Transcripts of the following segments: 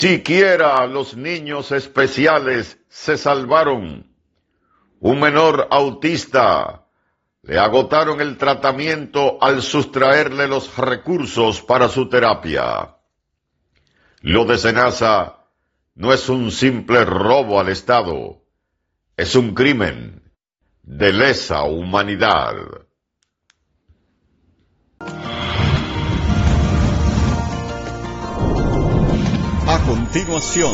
Siquiera los niños especiales se salvaron. Un menor autista le agotaron el tratamiento al sustraerle los recursos para su terapia. Lo de Senasa no es un simple robo al Estado, es un crimen de lesa humanidad. A continuación,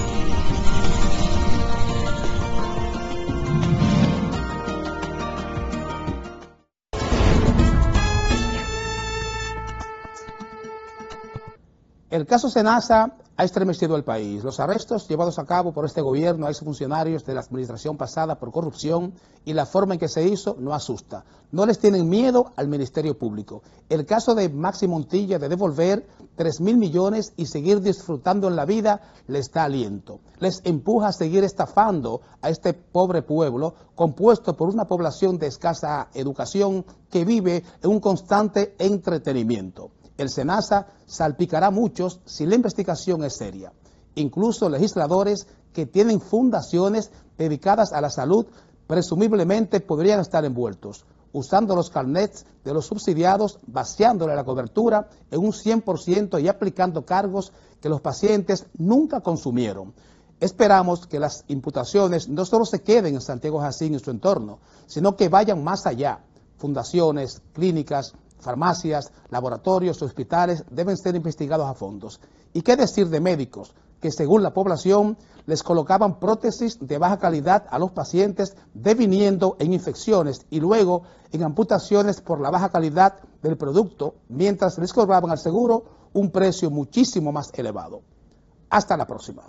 el caso Senasa ha estremecido al país. Los arrestos llevados a cabo por este gobierno a exfuncionarios de la administración pasada por corrupción y la forma en que se hizo no asusta. No les tienen miedo al Ministerio Público. El caso de Maxi Montilla de devolver 3.000 millones y seguir disfrutando en la vida les da aliento. Les empuja a seguir estafando a este pobre pueblo compuesto por una población de escasa educación que vive en un constante entretenimiento. El Senasa salpicará a muchos si la investigación es seria. Incluso legisladores que tienen fundaciones dedicadas a la salud presumiblemente podrían estar envueltos, usando los carnets de los subsidiados, vaciándole la cobertura en un 100% y aplicando cargos que los pacientes nunca consumieron. Esperamos que las imputaciones no solo se queden en Santiago Jacín y su entorno, sino que vayan más allá. Fundaciones, clínicas, farmacias, laboratorios, hospitales deben ser investigados a fondos. ¿Y qué decir de médicos que, según la población, les colocaban prótesis de baja calidad a los pacientes, deviniendo en infecciones y luego en amputaciones por la baja calidad del producto, mientras les cobraban al seguro un precio muchísimo más elevado? Hasta la próxima.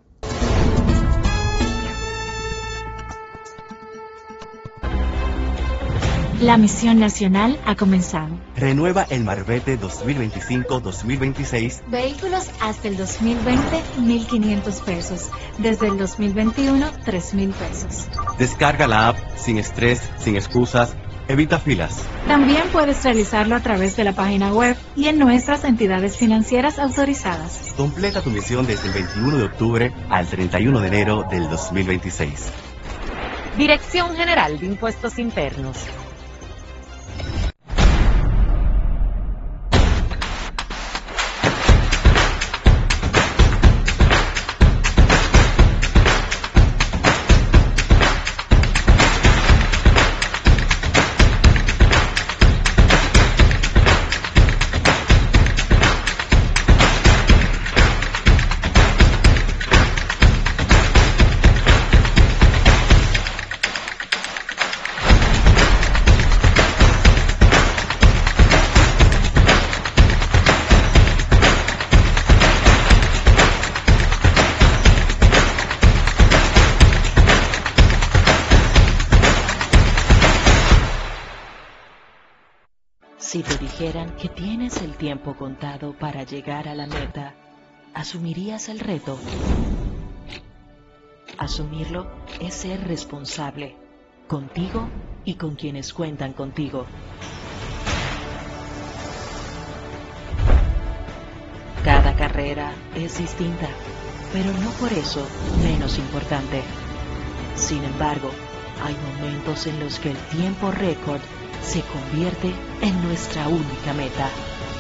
La misión nacional ha comenzado. Renueva el Marbete 2025-2026. Vehículos hasta el 2020, 1.500 pesos. Desde el 2021, 3.000 pesos. Descarga la app sin estrés, sin excusas, evita filas. También puedes realizarlo a través de la página web y en nuestras entidades financieras autorizadas. Completa tu misión desde el 21 de octubre al 31 de enero del 2026. Dirección General de Impuestos Internos. Si te dijeran que tienes el tiempo contado para llegar a la meta, ¿asumirías el reto? Asumirlo es ser responsable, contigo y con quienes cuentan contigo. Cada carrera es distinta, pero no por eso menos importante. Sin embargo, hay momentos en los que el tiempo récord se convierte en nuestra única meta.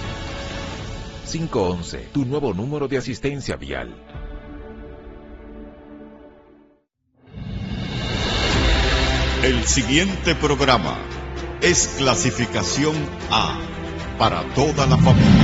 511, tu nuevo número de asistencia vial. el siguiente programa es clasificación A para toda la familia.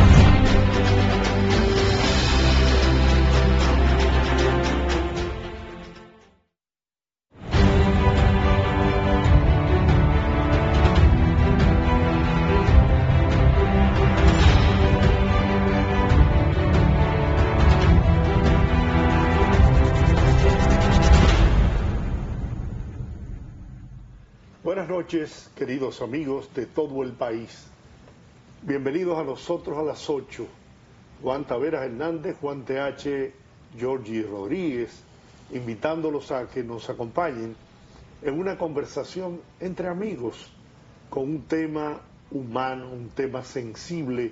Buenas noches, queridos amigos de todo el país. Bienvenidos a nosotros a las 8. Juan Taveras Hernández, Juan TH, Georgie Rodríguez, invitándolos a que nos acompañen en una conversación entre amigos con un tema humano, un tema sensible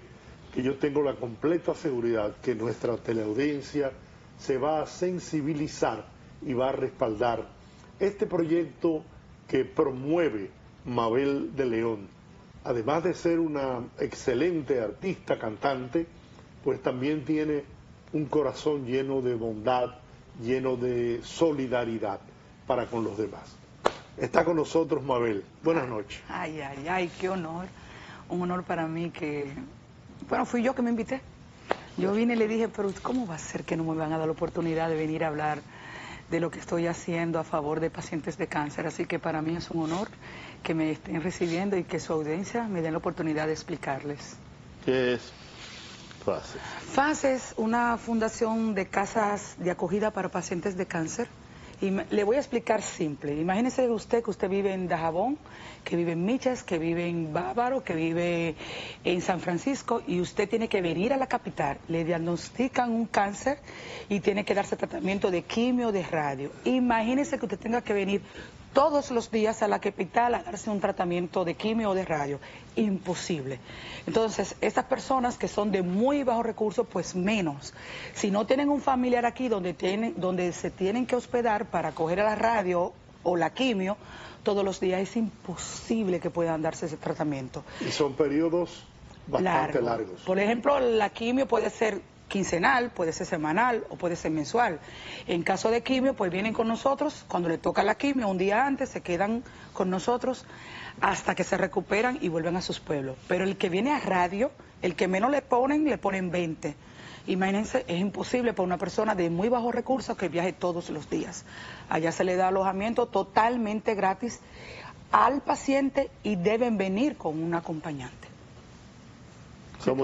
que yo tengo la completa seguridad que nuestra teleaudiencia se va a sensibilizar y va a respaldar este proyecto que promueve Mabel de León. Además de ser una excelente artista, cantante, pues también tiene un corazón lleno de bondad, lleno de solidaridad para con los demás. Está con nosotros Mabel. Buenas noches. Ay, ay, ay, qué honor. Un honor para mí que... Bueno, fui yo que me invité. Yo vine y le dije, pero ¿cómo va a ser que no me van a dar la oportunidad de venir a hablar de lo que estoy haciendo a favor de pacientes de cáncer? Así que para mí es un honor que me estén recibiendo y que su audiencia me den la oportunidad de explicarles. ¿Qué es FASES? FASES es una fundación de casas de acogida para pacientes de cáncer. Y le voy a explicar simple. Imagínese usted que usted vive en Dajabón, que vive en Miches, que vive en Bávaro, que vive en San Francisco, y usted tiene que venir a la capital. Le diagnostican un cáncer y tiene que darse tratamiento de quimio, de radio. Imagínese que usted tenga que venir todos los días a la capital a darse un tratamiento de quimio o de radio. Imposible. Entonces, estas personas que son de muy bajos recursos, pues menos. Si no tienen un familiar aquí donde se tienen que hospedar para coger a la radio o la quimio todos los días, es imposible que puedan darse ese tratamiento. Y son periodos bastante largos. Por ejemplo, la quimio puede ser quincenal, puede ser semanal o puede ser mensual. En caso de quimio, pues vienen con nosotros, cuando le toca la quimio, un día antes se quedan con nosotros hasta que se recuperan y vuelven a sus pueblos. Pero el que viene a radio, el que menos le ponen 20. Imagínense, es imposible para una persona de muy bajos recursos que viaje todos los días. Allá se le da alojamiento totalmente gratis al paciente y deben venir con un acompañante. ¿Cómo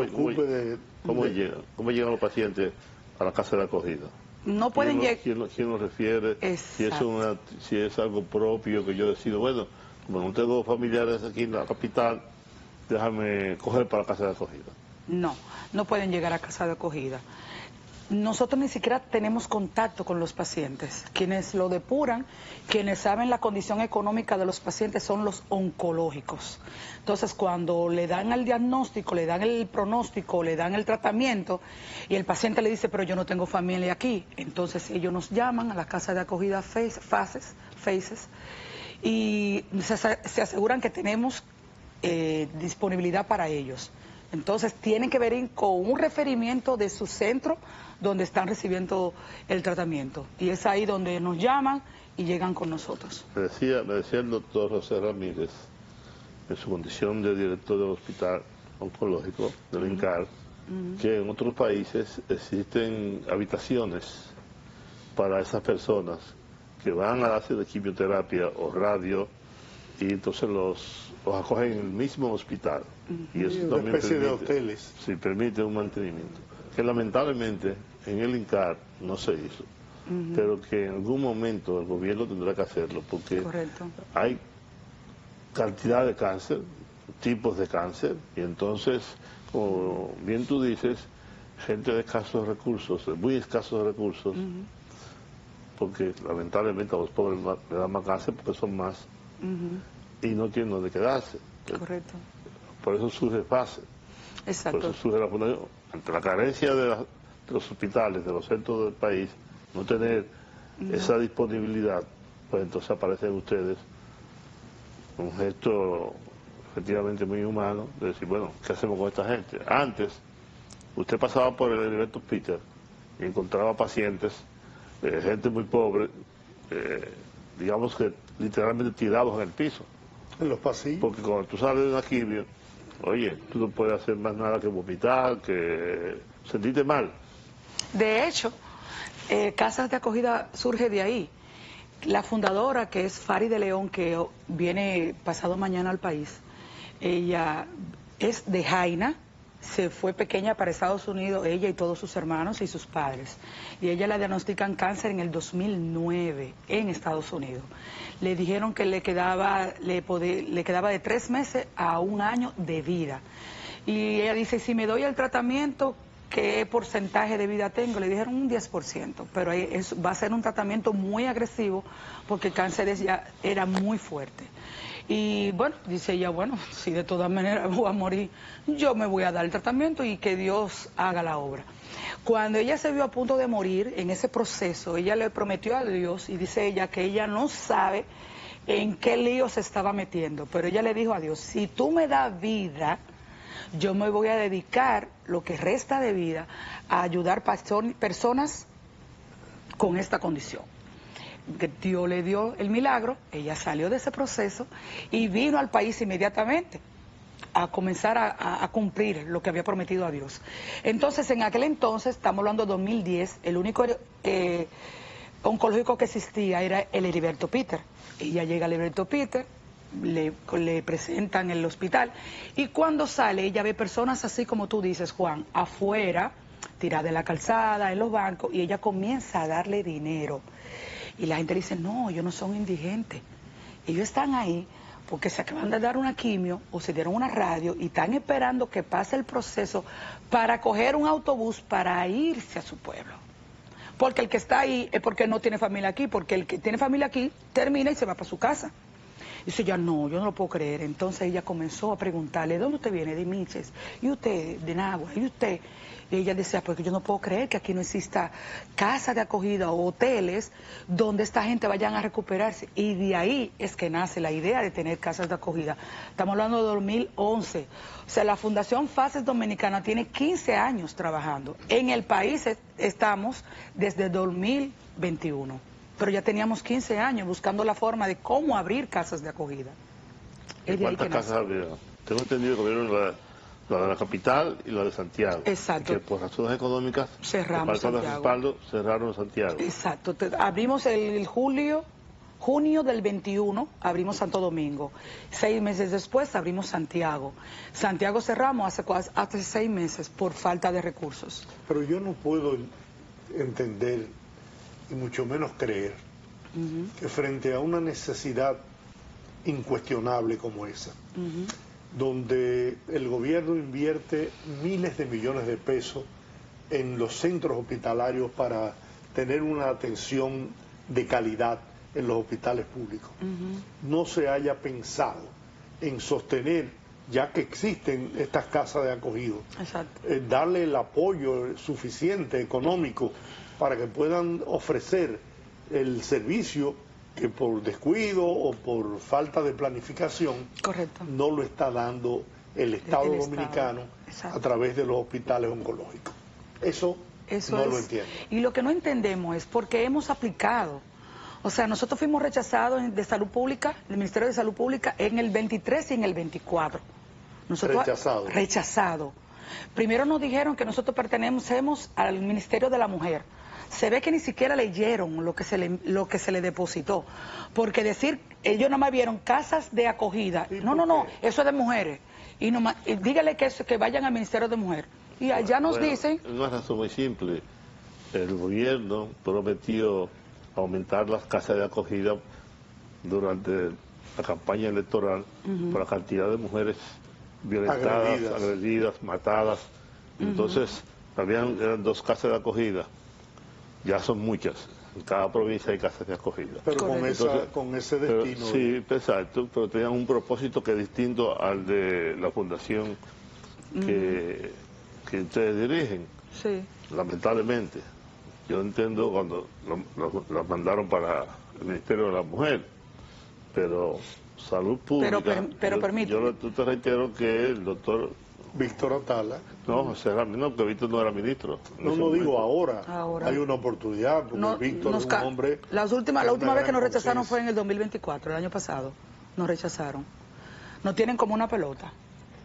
llegan los pacientes a la casa de acogida? No pueden llegar. ¿Quién los refiere? Si es algo propio que yo decido, bueno, como no tengo familiares aquí en la capital, déjame coger para la casa de acogida. No, no pueden llegar a casa de acogida. Nosotros ni siquiera tenemos contacto con los pacientes. Quienes lo depuran, quienes saben la condición económica de los pacientes son los oncológicos. Entonces, cuando le dan el diagnóstico, le dan el pronóstico, le dan el tratamiento, y el paciente le dice, pero yo no tengo familia aquí, entonces ellos nos llaman a la casa de acogida FASES, y se aseguran que tenemos disponibilidad para ellos. Entonces tienen que venir con un referimiento de su centro donde están recibiendo el tratamiento. Y es ahí donde nos llaman y llegan con nosotros. Me decía el doctor José Ramírez, en su condición de director del hospital oncológico del INCAR, que en otros países existen habitaciones para esas personas que van a darse de quimioterapia o radio, y entonces los acogen en el mismo hospital. Y eso una también especie de hoteles. Sí, permite un mantenimiento. Que lamentablemente en el INCAR no se hizo. Pero que en algún momento el gobierno tendrá que hacerlo, porque hay cantidad de cáncer, tipos de cáncer, y entonces, como bien tú dices, gente de escasos recursos, de muy escasos recursos, porque lamentablemente a los pobres le dan más cáncer porque son más, y no tienen donde quedarse. Correcto. Por eso surge FASES. Exacto. Por eso surge la fundación. Ante la carencia de los hospitales, de los centros del país, no tener esa disponibilidad, pues entonces aparecen ustedes un gesto efectivamente muy humano de decir, bueno, ¿qué hacemos con esta gente? Antes, usted pasaba por el Heriberto Peter y encontraba pacientes, gente muy pobre, digamos que literalmente tirados en el piso. En los pasillos. Porque cuando tú sales de una quimio, oye, tú no puedes hacer más nada que vomitar, que sentirte mal. De hecho, Casas de Acogida surge de ahí. La fundadora, que es Fari de León, que viene pasado mañana al país, ella es de Jaina, se fue pequeña para Estados Unidos, ella y todos sus hermanos y sus padres. Y ella la diagnostican cáncer en el 2009 en Estados Unidos. Le dijeron que le quedaba de 3 meses a 1 año de vida. Y ella dice, si me doy el tratamiento, ¿qué porcentaje de vida tengo? Le dijeron un 10%, pero va a ser un tratamiento muy agresivo porque el cáncer ya era muy fuerte. Y bueno, dice ella, bueno, si de todas maneras voy a morir, yo me voy a dar el tratamiento y que Dios haga la obra. Cuando ella se vio a punto de morir, en ese proceso, ella le prometió a Dios, y dice ella que ella no sabe en qué lío se estaba metiendo, pero ella le dijo a Dios, si tú me das vida, yo me voy a dedicar lo que resta de vida a ayudar personas con esta condición. Dios le dio el milagro, ella salió de ese proceso y vino al país inmediatamente a comenzar a cumplir lo que había prometido a Dios. Entonces, en aquel entonces, estamos hablando de 2010, el único oncológico que existía era el Heriberto Peter. Ella llega al Heriberto Peter, le presentan en el hospital, y cuando sale ella ve personas así como tú dices, Juan, afuera, tiradas de la calzada, en los bancos, y ella comienza a darle dinero. Y la gente le dice, no, ellos no son indigentes. Ellos están ahí porque se acaban de dar una quimio o se dieron una radio y están esperando que pase el proceso para coger un autobús para irse a su pueblo. Porque el que está ahí es porque no tiene familia aquí, porque el que tiene familia aquí termina y se va para su casa. Y dice ella, no, yo no lo puedo creer. Entonces ella comenzó a preguntarle, ¿de dónde usted viene? De Miches. ¿Y usted? De Nagua. ¿Y usted? Y ella decía, porque yo no puedo creer que aquí no exista casa de acogida o hoteles donde esta gente vayan a recuperarse. Y de ahí es que nace la idea de tener casas de acogida. Estamos hablando de 2011. O sea, la Fundación Fases Dominicana tiene 15 años trabajando. En el país estamos desde 2021. Pero ya teníamos 15 años buscando la forma de cómo abrir casas de acogida. ¿Cuántas casas abrieron? Tengo entendido que abrieron la de la capital y la de Santiago. Exacto. Y que por razones económicas, cerramos Santiago. Cerraron Santiago. Exacto. Abrimos el junio del 21, abrimos Santo Domingo. 6 meses después abrimos Santiago. Santiago cerramos hace 6 meses por falta de recursos. Pero yo no puedo entender, y mucho menos creer, que frente a una necesidad incuestionable como esa, donde el gobierno invierte miles de millones de pesos en los centros hospitalarios para tener una atención de calidad en los hospitales públicos, no se haya pensado en sostener, ya que existen estas casas de acogido, darle el apoyo suficiente económico para que puedan ofrecer el servicio que por descuido o por falta de planificación no lo está dando el Estado dominicano a través de los hospitales oncológicos. Eso no lo entiendo. Y lo que no entendemos es porque hemos aplicado. O sea, nosotros fuimos rechazados de Salud Pública, del Ministerio de Salud Pública, en el 23 y en el 24. Rechazado. Primero nos dijeron que nosotros pertenecemos al Ministerio de la Mujer. Se ve que ni siquiera leyeron lo que se le depositó. Porque decir, ellos nada más vieron casas de acogida. No, eso es de mujeres. Y dígale que vayan al Ministerio de Mujer. Y allá nos dicen... Una razón muy simple. El gobierno prometió aumentar las casas de acogida durante la campaña electoral por la cantidad de mujeres violentadas, agredidas, matadas. Entonces, eran 2 casas de acogida. Ya son muchas. En cada provincia hay casas de acogida. Pero con ese destino. Sí, exacto, pero tenían un propósito que es distinto al de la fundación que ustedes dirigen. Sí. Lamentablemente. Yo entiendo cuando lo mandaron para el Ministerio de la Mujer, pero Salud Pública... Pero permíteme. Yo te reitero que el doctor... Víctor Atala. No, porque Víctor no era ministro. No digo ahora. Hay una oportunidad, porque Víctor es un hombre... La última vez que nos rechazaron fue en el 2024, el año pasado. Nos rechazaron. Nos tienen como una pelota.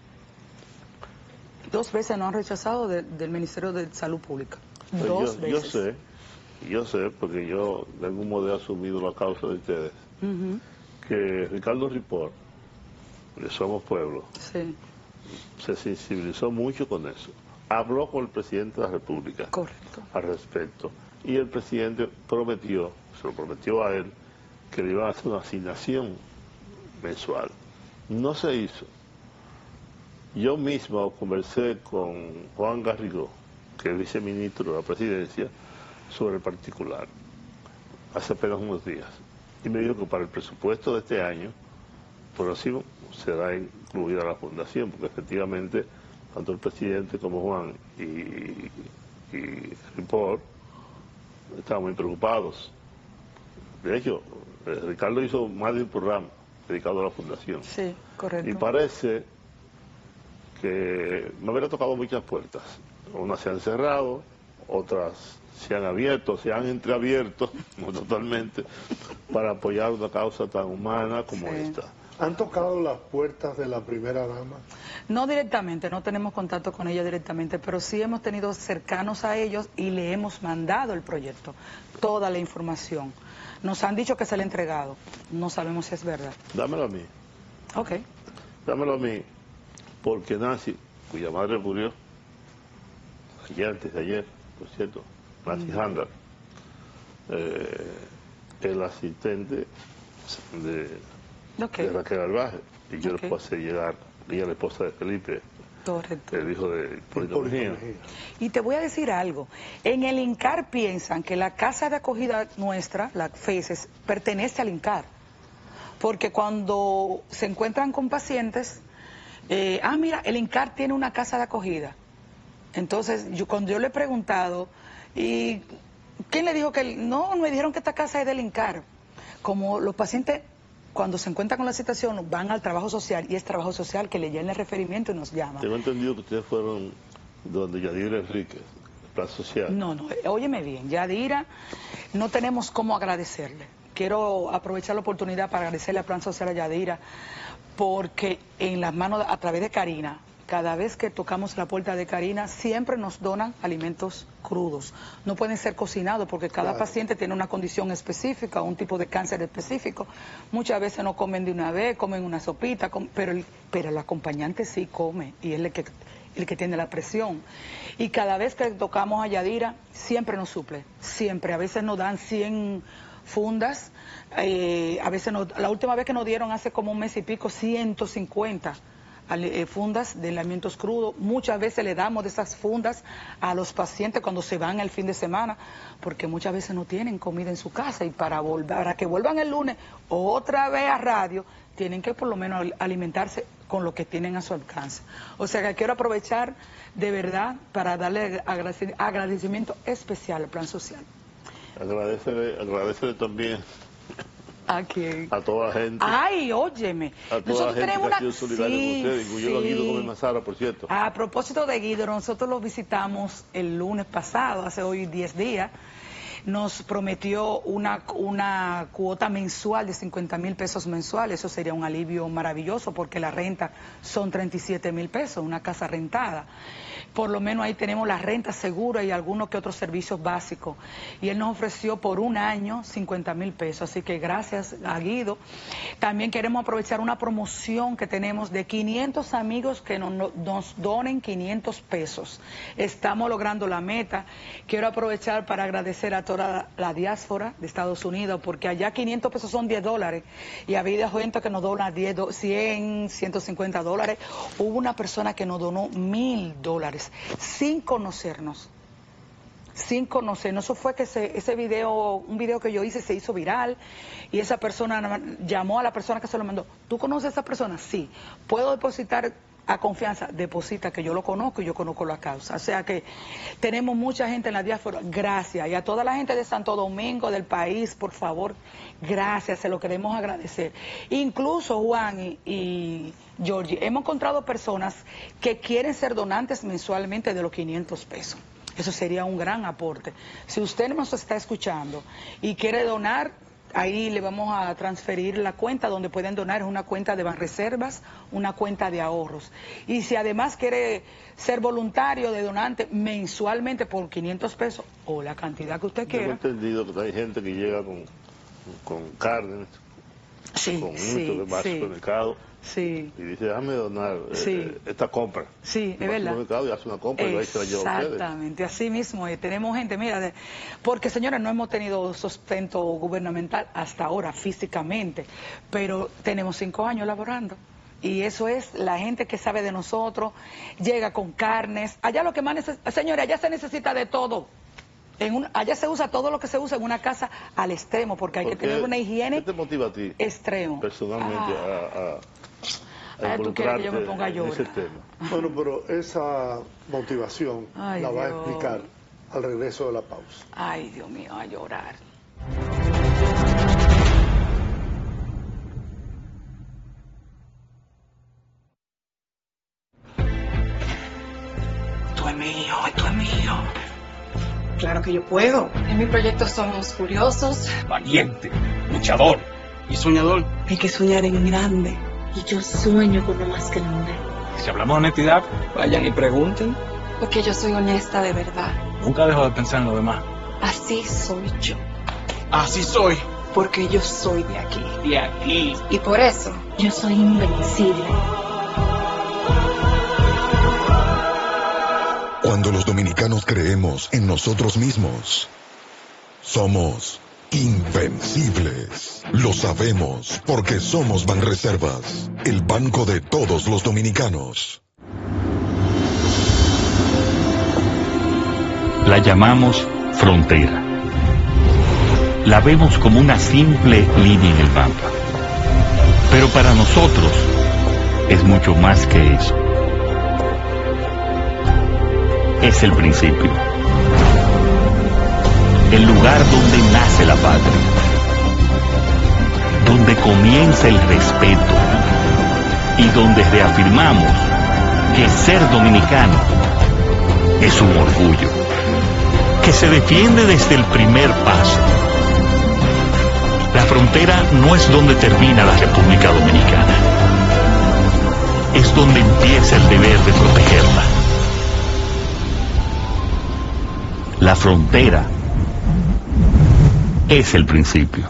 2 veces nos han rechazado del Ministerio de Salud Pública. 2 veces. Yo sé, porque yo de algún modo he asumido la causa de ustedes, que Ricardo Ripoll, de Somos Pueblo, se sensibilizó mucho con eso. Habló con el presidente de la República al respecto. Y el presidente se lo prometió a él, que le iban a hacer una asignación mensual. No se hizo. Yo mismo conversé con Juan Garrigó, que es viceministro de la presidencia, sobre el particular, hace apenas unos días. Y me dijo que para el presupuesto de este año, próximo, será incluida la fundación, porque efectivamente tanto el presidente como Juan y Ripoll estaban muy preocupados. De hecho, Ricardo hizo más de un programa dedicado a la fundación. Sí, correcto. Y parece que me hubiera tocado muchas puertas. Unas se han cerrado, otras se han abierto, se han entreabierto, no totalmente, para apoyar una causa tan humana como esta. ¿Han tocado las puertas de la primera dama? No directamente, no tenemos contacto con ella directamente, pero sí hemos tenido cercanos a ellos y le hemos mandado el proyecto, toda la información. Nos han dicho que se le ha entregado, no sabemos si es verdad. Dámelo a mí. Ok. Dámelo a mí, porque Nancy, cuya madre murió ayer, antes de ayer, por cierto, Nancy Handler, el asistente de Raquel Albaje, y yo le puedo hacer llegar, ella es la esposa de Felipe, el hijo de Hipólito Mejía. Y te voy a decir algo, en el INCAR piensan que la casa de acogida nuestra, la FECES, pertenece al INCAR, porque cuando se encuentran con pacientes, mira, el INCAR tiene una casa de acogida. Entonces, cuando yo le he preguntado, ¿y quién le dijo que no? Me dijeron que esta casa es del INCAR. Como los pacientes, cuando se encuentran con la situación, van al trabajo social, y es trabajo social que le llena el referimiento y nos llama. Tengo entendido que ustedes fueron donde Yadira Enríquez, Plan Social. No, óyeme bien, Yadira, no tenemos cómo agradecerle. Quiero aprovechar la oportunidad para agradecerle al Plan Social a Yadira, porque en las manos, a través de Karina, cada vez que tocamos la puerta de Karina, siempre nos donan alimentos crudos. No pueden ser cocinados porque cada paciente tiene una condición específica, un tipo de cáncer específico. Muchas veces no comen de una vez, comen una sopita, pero el acompañante sí come y es el que tiene la presión. Y cada vez que tocamos a Yadira, siempre nos suple, siempre. A veces nos dan 100 fundas, a veces la última vez que nos dieron hace como un mes y pico, 150 fundas de alimentos crudos. Muchas veces le damos de esas fundas a los pacientes cuando se van el fin de semana, porque muchas veces no tienen comida en su casa y para que vuelvan el lunes otra vez a radio, tienen que por lo menos alimentarse con lo que tienen a su alcance. O sea que quiero aprovechar de verdad para darle agradecimiento especial al Plan Social. Agradecerle también ¿a quién? A toda la gente. Ay, óyeme. A toda la gente que ha sido solidaria con ustedes, incluyendo a Guido Gómez Mazara, por cierto. A propósito de Guido, nosotros lo visitamos el lunes pasado, hace hoy 10 días. Nos prometió una cuota mensual de 50,000 pesos mensuales. Eso sería un alivio maravilloso porque la renta son 37,000 pesos, una casa rentada. Por lo menos ahí tenemos la renta segura y algunos que otros servicios básicos. Y él nos ofreció por un año 50,000 pesos. Así que gracias a Guido. También queremos aprovechar una promoción que tenemos de 500 amigos que nos donen 500 pesos. Estamos logrando la meta. Quiero aprovechar para agradecer a toda la diáspora de Estados Unidos, porque allá 500 pesos son $10 y había gente que nos dona 100, 150 dólares. Hubo una persona que nos donó $1,000 sin conocernos. Sin conocernos. Eso fue que ese video, un video que yo hice se hizo viral y esa persona llamó a la persona que se lo mandó. ¿Tú conoces a esa persona? Sí. ¿Puedo depositar a confianza? Deposita, que yo lo conozco y yo conozco la causa. O sea que tenemos mucha gente en la diáspora. Gracias. Y a toda la gente de Santo Domingo, del país, por favor, gracias, se lo queremos agradecer. Incluso Juan y Georgie, hemos encontrado personas que quieren ser donantes mensualmente de los 500 pesos. Eso sería un gran aporte. Si usted nos está escuchando y quiere donar, ahí le vamos a transferir la cuenta donde pueden donar. Es una cuenta de Banreservas, una cuenta de ahorros. Y si además quiere ser voluntario de donante mensualmente por 500 pesos o la cantidad que usted quiera. Yo he entendido que hay gente que llega con carne, con mucho de supermercado. Sí. Y dice, déjame donar esta compra. Sí, es verdad. Y hace una compra y ahí se la lleva a ustedes. Exactamente, así mismo. Tenemos gente, mira, porque señores, no hemos tenido sustento gubernamental hasta ahora físicamente, pero tenemos 5 años laborando. Y eso es la gente que sabe de nosotros, llega con carnes. Allá lo que más señores, allá se necesita de todo. Allá se usa todo lo que se usa en una casa al extremo, porque hay que tener una higiene. ¿Qué te motiva a ti? Extremo. Personalmente tú quieres que yo me ponga a llorar. Ese tema. Bueno, pero esa motivación la va a explicar al regreso de la pausa. Ay, Dios mío, a llorar. Tú es mío. Claro que yo puedo. En mi proyecto somos curiosos, valiente, luchador y soñador. Hay que soñar en grande. Y yo sueño con lo más grande. Si hablamos de honestidad, vayan y pregunten. Porque yo soy honesta de verdad. Nunca dejo de pensar en lo demás. Así soy yo. Así soy. Porque yo soy de aquí. De aquí. Y por eso, yo soy invencible. Cuando los dominicanos creemos en nosotros mismos, somos invencibles. Lo sabemos porque somos Banreservas, el banco de todos los dominicanos. La llamamos frontera. La vemos como una simple línea en el mapa. Pero para nosotros es mucho más que eso. Es el principio. El lugar donde nace la patria. Donde comienza el respeto. Y donde reafirmamos que ser dominicano es un orgullo. Que se defiende desde el primer paso. La frontera no es donde termina la República Dominicana. Es donde empieza el deber de protegerla. La frontera es el principio.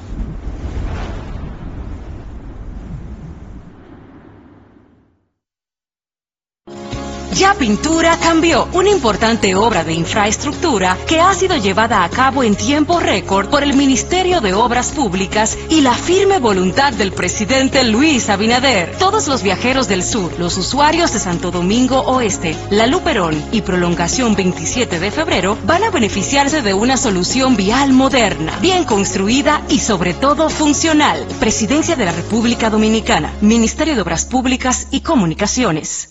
Ya Pintura cambió, una importante obra de infraestructura que ha sido llevada a cabo en tiempo récord por el Ministerio de Obras Públicas y la firme voluntad del presidente Luis Abinader. Todos los viajeros del sur, los usuarios de Santo Domingo Oeste, La Luperón y Prolongación 27 de febrero van a beneficiarse de una solución vial moderna, bien construida y sobre todo funcional. Presidencia de la República Dominicana, Ministerio de Obras Públicas y Comunicaciones.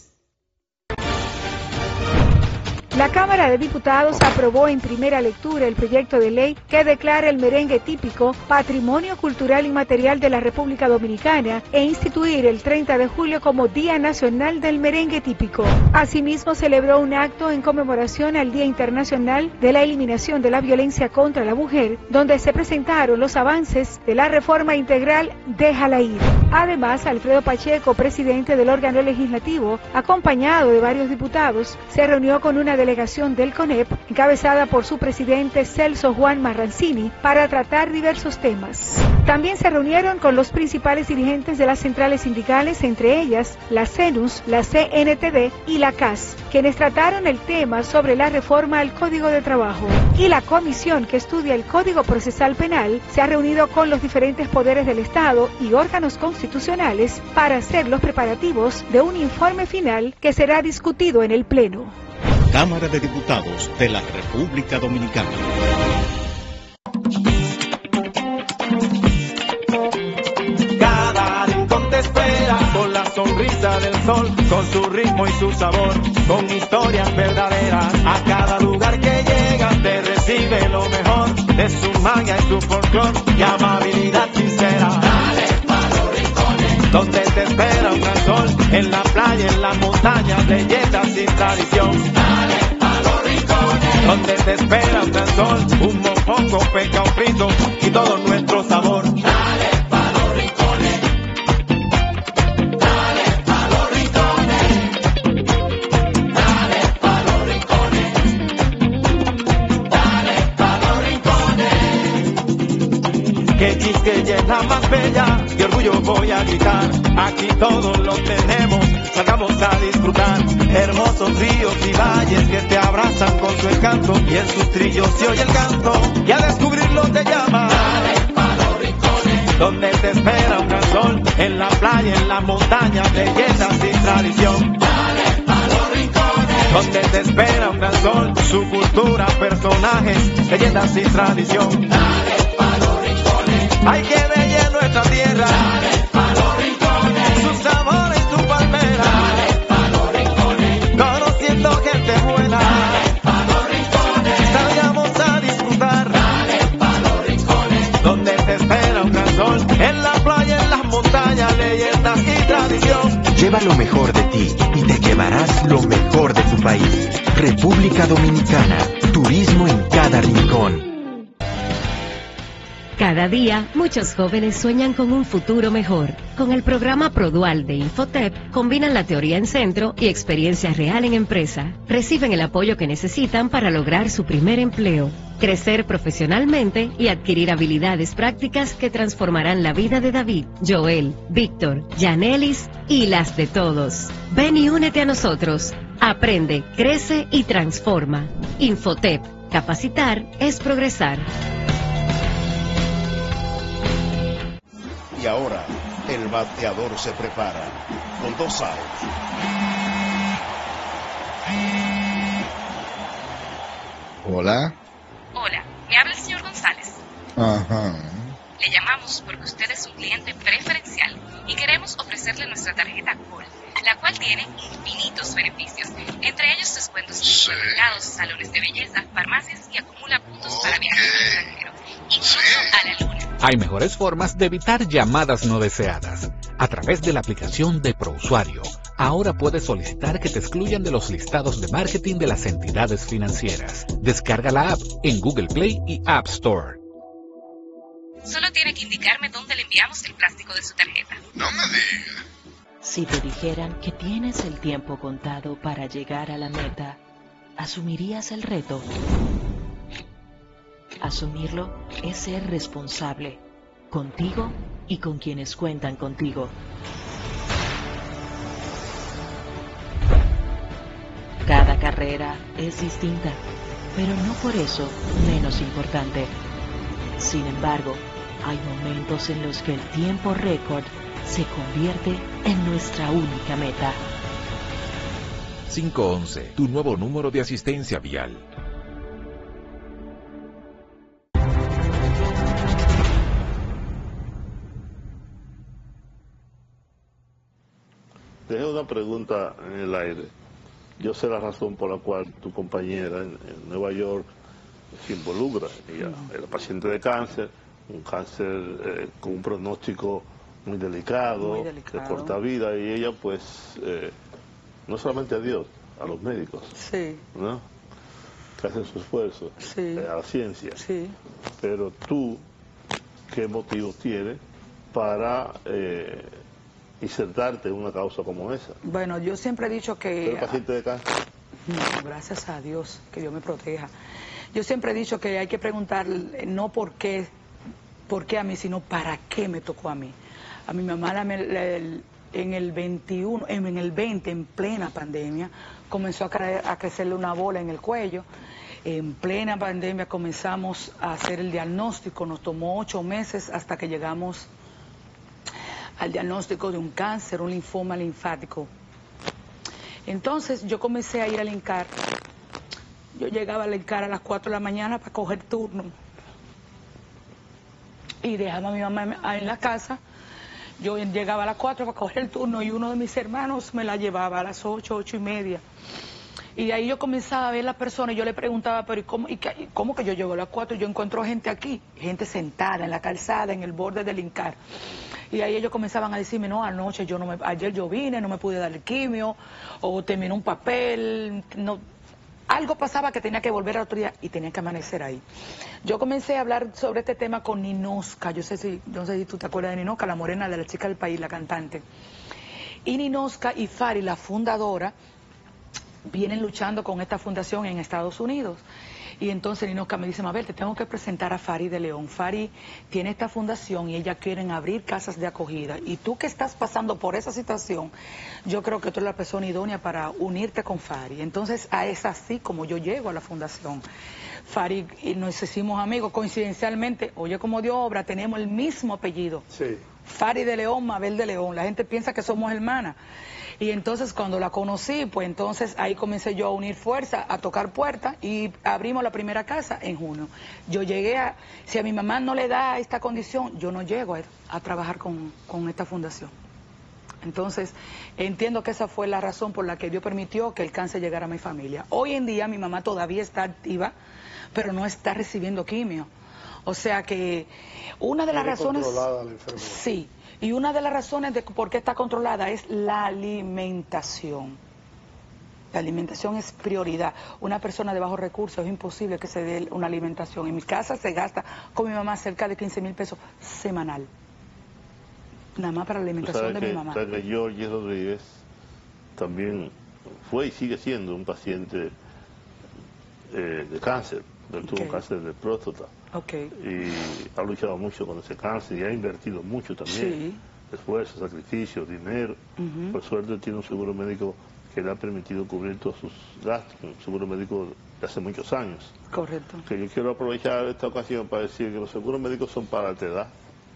La Cámara de Diputados aprobó en primera lectura el proyecto de ley que declara el merengue típico Patrimonio Cultural Inmaterial de la República Dominicana e instituir el 30 de julio como Día Nacional del Merengue Típico. Asimismo, celebró un acto en conmemoración al Día Internacional de la Eliminación de la Violencia contra la Mujer, donde se presentaron los avances de la reforma integral Déjala Ir. Además, Alfredo Pacheco, presidente del órgano legislativo, acompañado de varios diputados, se reunió con una delegación del CONEP, encabezada por su presidente Celso Juan Marrancini, para tratar diversos temas. También se reunieron con los principales dirigentes de las centrales sindicales, entre ellas la CENUS, la CNTD y la CAS, quienes trataron el tema sobre la reforma al Código de Trabajo. Y la comisión que estudia el Código Procesal Penal se ha reunido con los diferentes poderes del Estado y órganos constitucionales para hacer los preparativos de un informe final que será discutido en el Pleno. Cámara de Diputados de la República Dominicana. Cada rincón te espera con la sonrisa del sol, con su ritmo y su sabor, con historias verdaderas. A cada lugar que llegas te recibe lo mejor de su magia y su folclor y amabilidad sincera. Dale pa' los rincones, donde te espera un gran sol, en la playa, en las montañas, belletas y tradición. Dale pa' los rincones, donde te espera un gran sol, un mofongo, peca, un frito y todo nuestro sabor. Dale pa' los rincones, dale pa' los rincones, dale pa' los rincones, dale pa' los rincones. Que Quisqueya es la más bella, de orgullo voy a gritar, aquí todos lo tenemos, salgamos a disfrutar, hermosos ríos y valles que te abrazan con su encanto, y en sus trillos se oye el canto, y a descubrirlo te llama, dale pa' los rincones, donde te espera un gran sol. sol, en la playa, en las montañas, leyendas y tradición. Dale pa' los rincones, donde te espera un gran sol, su cultura, personajes, leyendas y tradición. Dale pa' los rincones, hay que bella nuestra tierra. Dale pa' los rincones, su sabor y su palmera. Dale pa' los rincones, conociendo gente buena. Dale pa' los rincones, salgamos a disfrutar. Dale pa' los rincones, donde te espera un gran sol, en la playa, en las montañas, leyendas y tradición. Lleva lo mejor de ti y te llevarás lo mejor de tu país. República Dominicana, turismo en cada rincón. Cada día, muchos jóvenes sueñan con un futuro mejor. Con el programa Produal de Infotep, combinan la teoría en centro y experiencia real en empresa. Reciben el apoyo que necesitan para lograr su primer empleo, crecer profesionalmente y adquirir habilidades prácticas que transformarán la vida de David, Joel, Víctor, Yanelis y las de todos. Ven y únete a nosotros. Aprende, crece y transforma. Infotep. Capacitar es progresar. Y ahora, el bateador se prepara con 2 outs. Hola. Hola, me habla el señor González. Ajá. Le llamamos porque usted es un cliente preferencial y queremos ofrecerle nuestra tarjeta Gold, la cual tiene infinitos beneficios, entre ellos descuentos en supermercados, salones de belleza, farmacias y acumula puntos para viajes al extranjero, incluso a la luna. Hay mejores formas de evitar llamadas no deseadas. A través de la aplicación de ProUsuario, ahora puedes solicitar que te excluyan de los listados de marketing de las entidades financieras. Descarga la app en Google Play y App Store. Solo tiene que indicarme dónde le enviamos el plástico de su tarjeta. No me diga. Si te dijeran que tienes el tiempo contado para llegar a la meta, ¿asumirías el reto? Asumirlo es ser responsable, contigo y con quienes cuentan contigo. Cada carrera es distinta, pero no por eso menos importante. Sin embargo, hay momentos en los que el tiempo récord se convierte en nuestra única meta. 511, tu nuevo número de asistencia vial. Dejé una pregunta en el aire. Yo sé la razón por la cual tu compañera en Nueva York se involucra. Ella era paciente de cáncer, un cáncer con un pronóstico muy delicado, de corta vida, y ella pues, no solamente a Dios, a los médicos, ¿no? Que hacen su esfuerzo, a la ciencia. Pero tú, ¿qué motivos tienes para insertarte en una causa como esa? Bueno, yo siempre he dicho que... ¿Eres paciente de cáncer? No, gracias a Dios, que Dios me proteja. Yo siempre he dicho que hay que preguntar no por qué a mí, sino para qué me tocó a mí. A mi mamá en el 21, en el 20, en plena pandemia, comenzó a crecerle una bola en el cuello. En plena pandemia comenzamos a hacer el diagnóstico, nos tomó 8 meses hasta que llegamos al diagnóstico de un cáncer, un linfoma linfático. Entonces yo comencé a ir al INCAR. Yo llegaba al INCAR a las 4 de la mañana para coger turno. Y dejaba a mi mamá en la casa. Yo llegaba a las 4 para coger el turno y uno de mis hermanos me la llevaba a las 8, 8:30. Y de ahí yo comenzaba a ver a las personas y yo le preguntaba, pero ¿cómo que yo llego a las 4 y yo encuentro gente aquí? Gente sentada en la calzada, en el borde del INCAR. Y ahí ellos comenzaban a decirme, no, anoche ayer yo vine, no me pude dar el quimio, o terminé un papel, no, algo pasaba que tenía que volver al otro día y tenía que amanecer ahí. Yo comencé a hablar sobre este tema con Ninosca, no sé si tú te acuerdas de Ninosca, la morena de La Chica del País, la cantante. Y Ninosca y Fari, la fundadora, vienen luchando con esta fundación en Estados Unidos. Y entonces Ninosca me dice, Mabel, te tengo que presentar a Fari de León. Fari tiene esta fundación y ella quieren abrir casas de acogida. Y tú que estás pasando por esa situación, yo creo que tú eres la persona idónea para unirte con Fari. Entonces es así como yo llego a la fundación. Farid y nos hicimos amigos, coincidencialmente, oye como dio obra, tenemos el mismo apellido. Sí. Farid de León, Mabel de León, la gente piensa que somos hermanas. Y entonces cuando la conocí, pues entonces ahí comencé yo a unir fuerzas, a tocar puertas y abrimos la primera casa en junio. Yo llegué a, si a mi mamá no le da esta condición, yo no llego a trabajar con esta fundación. Entonces, entiendo que esa fue la razón por la que Dios permitió que el cáncer llegara a mi familia. Hoy en día mi mamá todavía está activa, pero no está recibiendo quimio. O sea que una de las razones... controlada la enfermedad. Sí, y una de las razones de por qué está controlada es la alimentación. La alimentación es prioridad. Una persona de bajos recursos es imposible que se dé una alimentación. En mi casa se gasta con mi mamá cerca de 15,000 pesos semanal. Nada más para la alimentación de mi mamá. Que Georgie Rodríguez también fue y sigue siendo un paciente de cáncer. Él tuvo un cáncer de próstata. Y ha luchado mucho con ese cáncer y ha invertido mucho también. Esfuerzo, sacrificio, dinero. Por suerte tiene un seguro médico que le ha permitido cubrir todos sus gastos, un seguro médico de hace muchos años. Correcto. Que yo quiero aprovechar esta ocasión para decir que los seguros médicos son para la edad.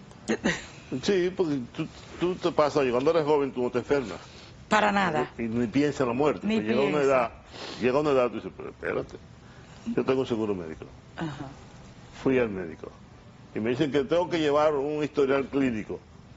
Sí, porque tú te pasas, oye, cuando eres joven tú no te enfermas. Para nada. Y ni piensas en la muerte. Ni llega una edad, tú dices, pero espérate, yo tengo un seguro médico. Ajá. Fui al médico y me dicen que tengo que llevar un historial clínico.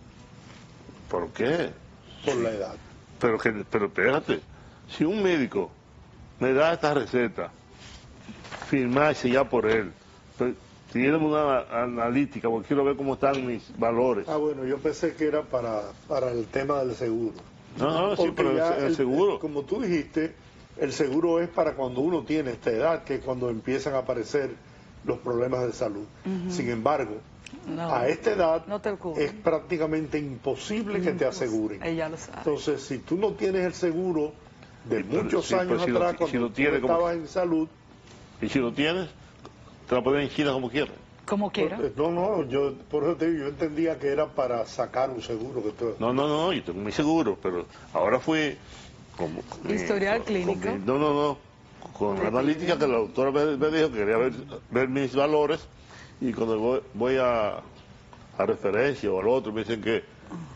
¿Por qué? Por la edad. Pero espérate, si un médico me da esta receta, firmada y sellada por él, tiene una analítica, porque quiero ver cómo están mis valores. Ah, bueno, yo pensé que era para el tema del seguro. No, sí, pero el seguro. Como tú dijiste, el seguro es para cuando uno tiene esta edad, que es cuando empiezan a aparecer los problemas de salud. Sin embargo, a esta edad es prácticamente imposible que te aseguren. Ella lo sabe. Entonces, si tú no tienes el seguro de muchos años atrás, cuando tú estabas en salud... ¿Y si lo tienes? Te la ponen en China como quieras. Como quiera. No, yo por eso te digo, yo entendía que era para sacar un seguro. No, yo tengo mi seguro, pero ahora fui... Historial clínico. Con la analítica que la doctora me dijo que quería ver mis valores, y cuando voy a referencia o al otro me dicen que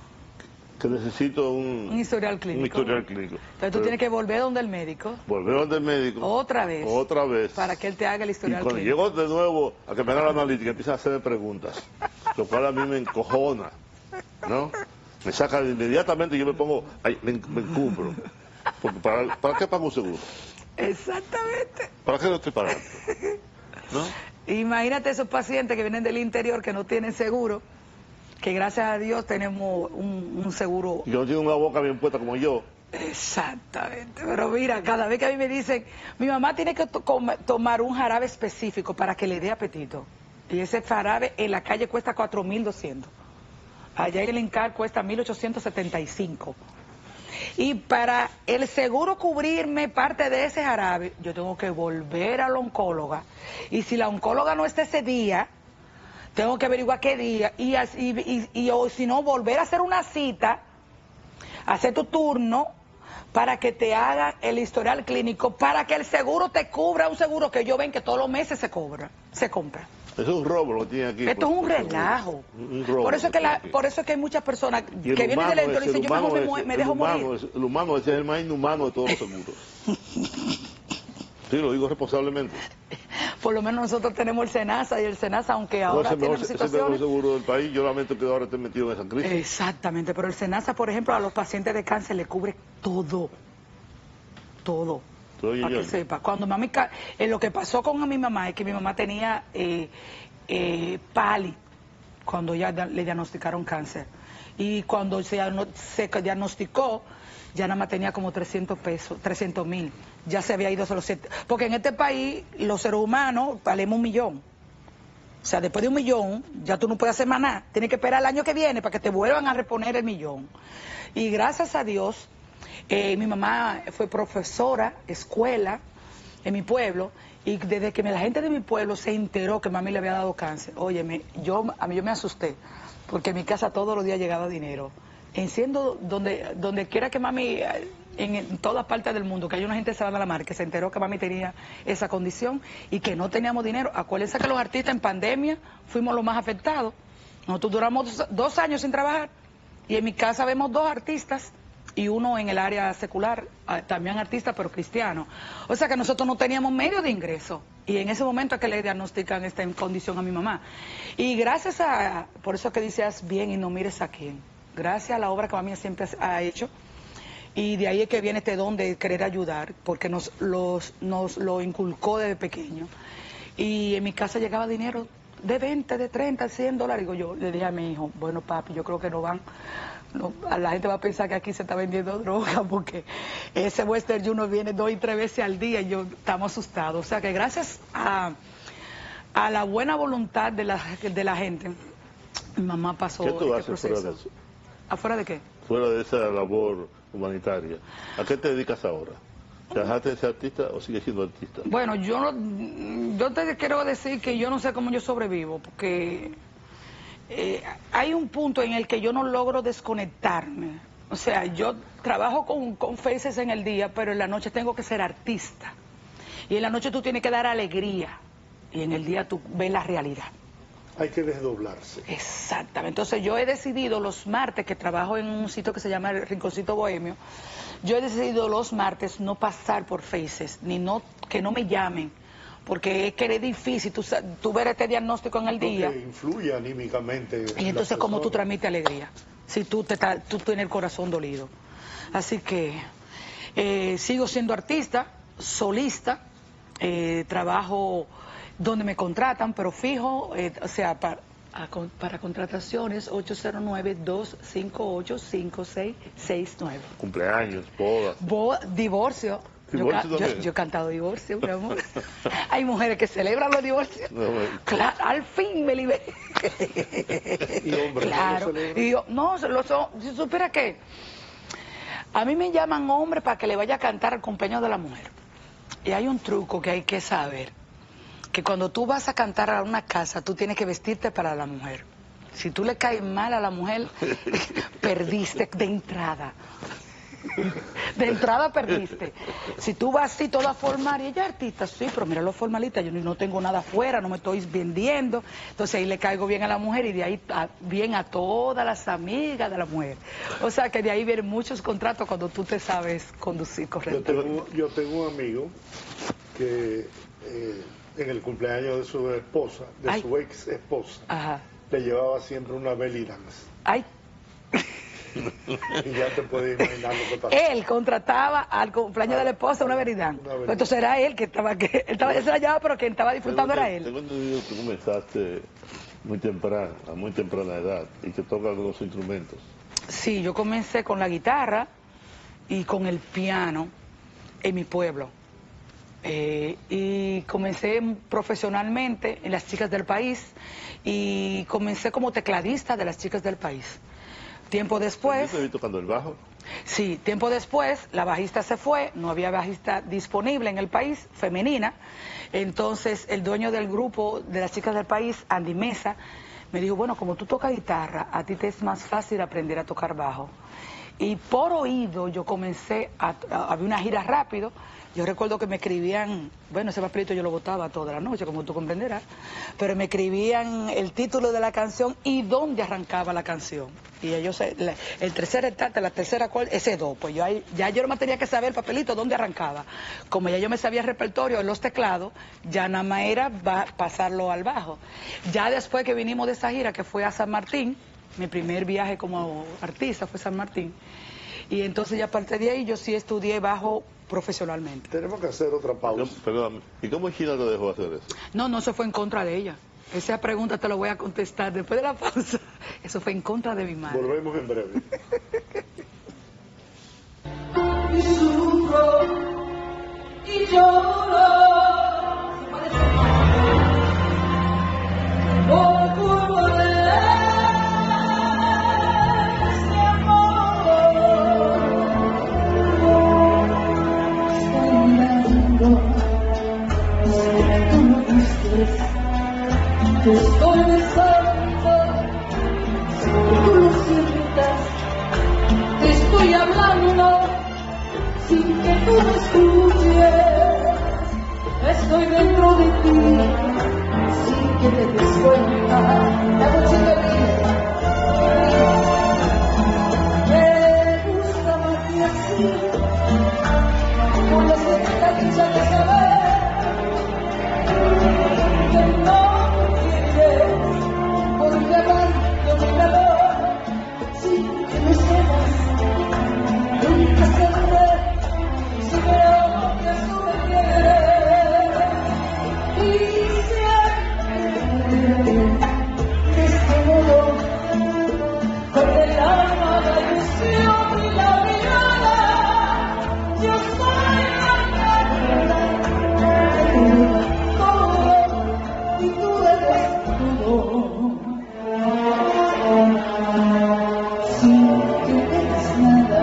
necesito un historial clínico. Entonces tú tienes que volver donde el médico. Otra vez. Para que él te haga el historial clínico. Y cuando llego de nuevo a que me haga la analítica, empieza a hacerme preguntas, lo cual a mí me encojona, ¿no? Me saca inmediatamente y yo me pongo, me encumbro. Porque ¿para qué pago un seguro? Exactamente. ¿Para qué lo estoy pagando? ¿No? Imagínate esos pacientes que vienen del interior que no tienen seguro, que gracias a Dios tenemos un seguro. Yo no tengo una boca bien puesta como yo. Exactamente, pero mira, cada vez que a mí me dicen, mi mamá tiene que tomar un jarabe específico para que le dé apetito, y ese jarabe en la calle cuesta 4,200, allá en el INCAR cuesta 1,875, y para el seguro cubrirme parte de ese jarabe, yo tengo que volver a la oncóloga, y si la oncóloga no está ese día, tengo que averiguar qué día, o si no, volver a hacer una cita, hacer tu turno, para que te haga el historial clínico, para que el seguro te cubra, un seguro que ellos ven que todos los meses se compra. Eso es un robo lo que tiene aquí. Esto es un relajo. Por eso es que hay muchas personas que vienen del interior y dicen, yo mejor me dejo morir. El humano es el más inhumano de todos los seguros. Sí, lo digo responsablemente. Por lo menos nosotros tenemos el SENASA, y el SENASA, aunque ahora tiene situaciones... Es el mejor seguro del país. Yo lamento que ahora esté metido en esa crisis. Exactamente, pero el SENASA, por ejemplo, a los pacientes de cáncer le cubre todo. Para que sepa. Cuando lo que pasó con mi mamá es que mi mamá tenía PALI cuando ya le diagnosticaron cáncer. Y cuando se diagnosticó, ya nada más tenía como 300,000. Ya se había ido a los 7. Porque en este país, los seres humanos valemos 1,000,000. O sea, después de 1,000,000, ya tú no puedes hacer más nada. Tienes que esperar el año que viene para que te vuelvan a reponer el 1,000,000. Y gracias a Dios, mi mamá fue profesora, escuela, en mi pueblo, y desde que la gente de mi pueblo se enteró que mami le había dado cáncer, óyeme, yo me asusté, porque en mi casa todos los días llegaba dinero. Enciendo donde quiera que mami en todas partes del mundo, que hay una gente de Sabana la Mar que se enteró que mami tenía esa condición y que no teníamos dinero. Acuérdense que los artistas en pandemia fuimos los más afectados. Nosotros duramos 2 años sin trabajar y en mi casa vemos 2 artistas y uno en el área secular, también artista pero cristiano. O sea que nosotros no teníamos medio de ingreso y en ese momento es que le diagnostican esta condición a mi mamá. Y gracias a, por eso que dices bien y no mires a quién, gracias a la obra que mami siempre ha hecho, y de ahí es que viene este don de querer ayudar, porque nos lo inculcó desde pequeño. Y en mi casa llegaba dinero de 20, de 30, $100. Digo, yo le dije a mi hijo, bueno papi, yo creo que no, la gente va a pensar que aquí se está vendiendo droga, porque ese Western Junior viene 2 y 3 veces al día y yo estamos asustados. O sea que gracias a la buena voluntad de la gente, mi mamá pasó ¿Qué tú este haces proceso. fuera de eso? ¿Afuera de qué? Fuera de esa labor humanitaria. ¿A qué te dedicas ahora? ¿Te dejaste de ser artista o sigues siendo artista? Bueno, yo te quiero decir que yo no sé cómo yo sobrevivo, porque hay un punto en el que yo no logro desconectarme. O sea, yo trabajo con faces en el día, pero en la noche tengo que ser artista. Y en la noche tú tienes que dar alegría, y en el día tú ves la realidad. Hay que desdoblarse. Exactamente. Entonces yo he decidido los martes, que trabajo en un sitio que se llama el Rinconcito Bohemio, yo he decidido los martes no pasar por faces, que no me llamen, porque es que es difícil tú ver este diagnóstico en el día. Que influye anímicamente. Y entonces cómo tú transmites alegría, si tú tienes el corazón dolido. Así que sigo siendo artista, solista, trabajo donde me contratan, pero fijo, o sea, para contrataciones 809-258-5669. Cumpleaños, bodas. Divorcio. Yo he cantado divorcio, mi amor. Hay mujeres que celebran los divorcios. No, claro, al fin me liberé. Y hombres, claro. Y yo, si supiera que a mí me llaman hombre para que le vaya a cantar al cumpleaños de la mujer. Y hay un truco que hay que saber, que cuando tú vas a cantar a una casa, tú tienes que vestirte para la mujer. Si tú le caes mal a la mujer, perdiste de entrada. De entrada perdiste. Si tú vas así toda formal, y ella es artista, sí, pero mira lo formalista, yo no tengo nada afuera, no me estoy vendiendo. Entonces ahí le caigo bien a la mujer y de ahí bien a todas las amigas de la mujer. O sea que de ahí vienen muchos contratos cuando tú te sabes conducir correctamente. Yo tengo un amigo que en el cumpleaños de su esposa, de su ex esposa, le llevaba siempre una belly dance. Ay. Y ya te puedes imaginar lo que pasó. Él contrataba al cumpleaños de la esposa una veridán. Entonces era él que él se la llevaba, pero quien estaba disfrutando era él. Tengo entendido que tú comenzaste a muy temprana edad, y que tocas algunos instrumentos. Sí, yo comencé con la guitarra y con el piano en mi pueblo. Y comencé profesionalmente en las Chicas del País y comencé como tecladista de las Chicas del País. Tiempo después... ¿Te vi tocando el bajo? Sí, tiempo después la bajista se fue, no había bajista disponible en el país, femenina. Entonces el dueño del grupo de las Chicas del País, Andy Mesa, me dijo, bueno, como tú tocas guitarra, a ti te es más fácil aprender a tocar bajo. Y por oído yo comencé, había una gira rápido. Yo recuerdo que me escribían, bueno, ese papelito yo lo botaba toda la noche, como tú comprenderás, pero me escribían el título de la canción y dónde arrancaba la canción. Y ellos, el tercer etapa, la tercera cual, ese do, pues ya yo no me tenía que saber el papelito dónde arrancaba. Como ya yo me sabía el repertorio en los teclados, ya nada más era pasarlo al bajo. Ya después que vinimos de esa gira, que fue a San Martín, mi primer viaje como artista fue San Martín, y entonces ya aparte de ahí yo sí estudié bajo profesionalmente. Tenemos que hacer otra pausa. Perdón, ¿y cómo Gina te dejó hacer eso? No, eso fue en contra de ella. Esa pregunta te la voy a contestar después de la pausa. Eso fue en contra de mi madre. Volvemos en breve. Y sufro y lloro por culpa de este amor. Estoy mirando, sé que tú no vistes, te estoy besando, sé que tú lo sientas, te estoy hablando tú me escuches, estoy dentro de ti, sin que te des cuenta. La noche de vida me gusta más que así, con la secreta dicha de saber que no quieres por llevar dominador, sin que me sepas. Nunca sabré si me odias o me quieres. Y siempre de este modo, con el alma, la ilusión y la mirada, yo soy la carrera todo y tú eres todo. Sin que tengas nada.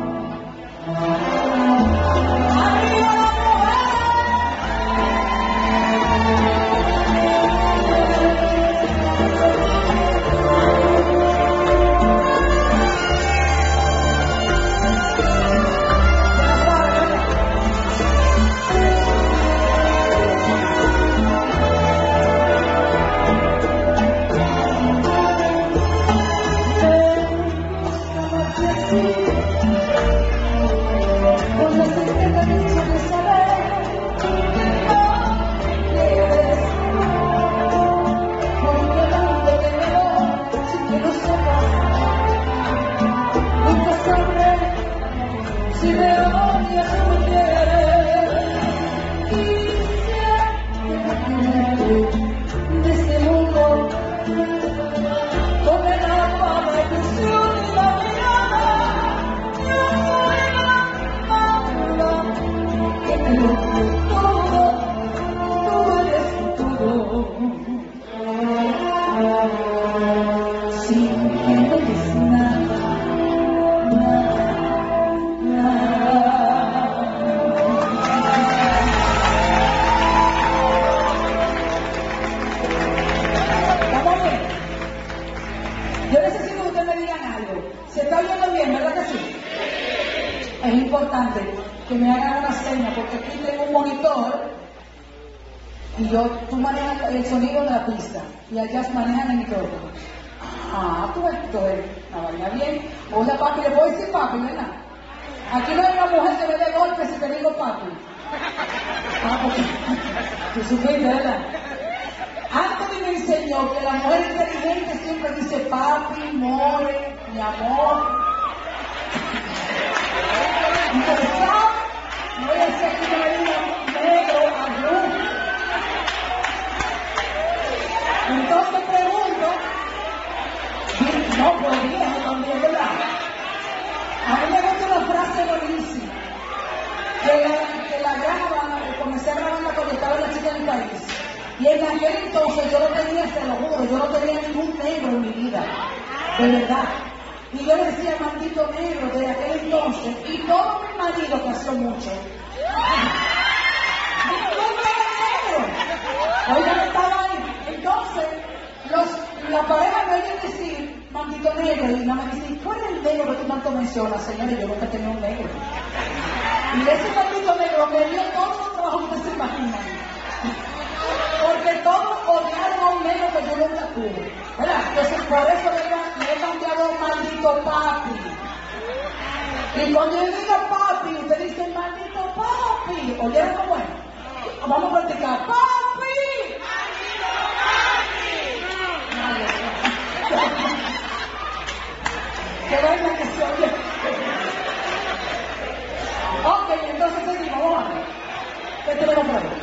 Con la secreta dicha de saber que no quieres, porque tanto te veo sin que lo sepas. Nunca sabré si me odias o me quieres. Y siempre de este mundo, con el alma, la ilusión y la mirada, yo soy la todo, tú eres todo. Sin que no des nada, ¿Estamos bien? Yo necesito que ustedes me digan algo. ¿Se está oyendo bien, verdad que sí? Es importante que me hagan una seña, porque aquí tengo un monitor y tú manejas el sonido de la pista y allá manejan el micrófono. Ah, tú eres una vaina bien. Oye, papi, le puedo decir papi, ¿verdad? Aquí no hay una mujer que me dé golpes si te digo papi. Ah, porque tú supiste, ¿verdad? Anthony me enseñó que la mujer inteligente siempre dice papi, more, mi amor. Interesado, no voy a decir que me diga negro, azul. Entonces pregunto, no, pues viejo también, ¿verdad? A mí me gusta una frase buenísima, que la graban, comencé a grabarla cuando estaba en la chica del país. Y en aquel entonces yo no tenía, te lo juro, yo no tenía ningún negro en mi vida, de verdad. Y yo decía, maldito negro, de aquel entonces, y todos mis maridos, que hacía mucho, ningún negro. Oigan, estaba ahí. Entonces, la pareja me oye decir, maldito negro, y no me dice, ¿cuál es el negro que tú tanto mencionas, señores? Yo nunca tenía un negro. Y ese maldito negro me dio todos los trabajos que se imaginan. Porque todos odiaron a un negro que yo nunca tuve, ¿verdad? Entonces por eso le he cambiado maldito papi. Y cuando yo digo papi, usted dice maldito papi. ¿Oyeron cómo es? Vamos a practicar. ¡Papi! ¡Maldito papi! ¡Qué vaina que se oye! Ok, entonces seguimos, vamos a ver. ¿Qué tenemos por ahí?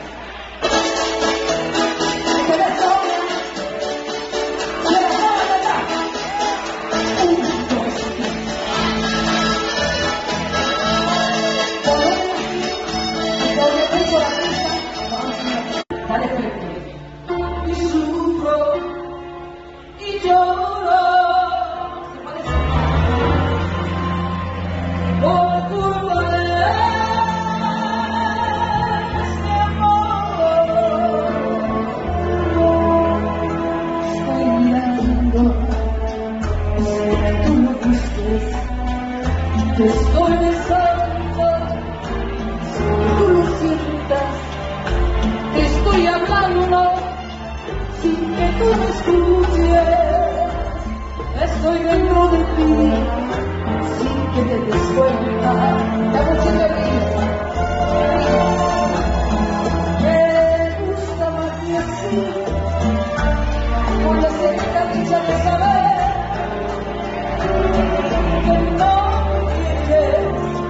Y sufro y lloro por culpa de este amor. Estoy mirando, tú lo viste, te estoy besando tú me escuches, estoy dentro de ti, sin que te des cuenta. Dame un chiquitito. Me gusta más que así, con la cerca dicha de saber que no quieres.